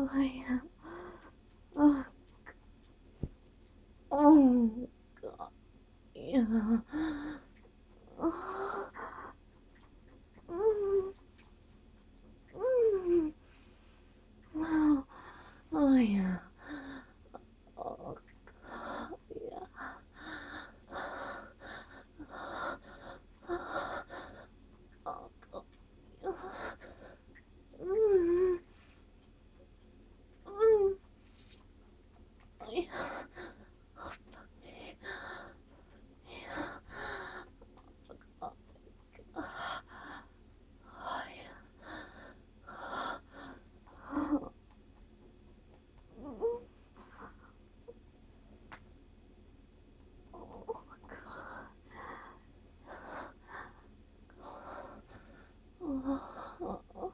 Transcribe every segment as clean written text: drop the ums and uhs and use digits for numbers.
Oh, yeah. Oh, oh, God. Yeah. Oh, mm, mm. Oh, oh, yeah. Oh, God. Yeah. Oh, God. Yeah. Mm, mm. Yeah. Oh, fuck me. Yeah. Oh, God. Oh, yeah. Oh, mm. Oh, God. Oh, oh,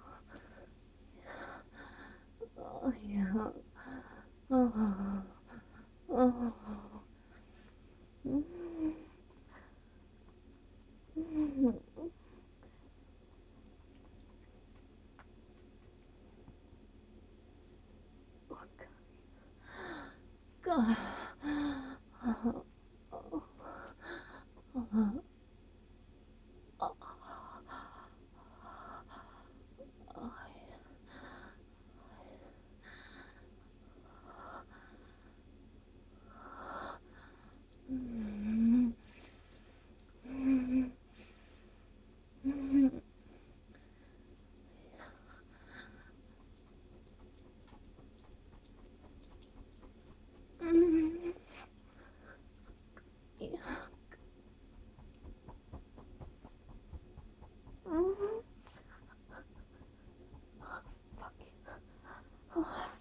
oh, yeah. Oh, oh, mm, mm, oh, God. Oh, oh, oh, oh, oh, mm, mm, mm, mm, yeah. Mm, fuck. Oh,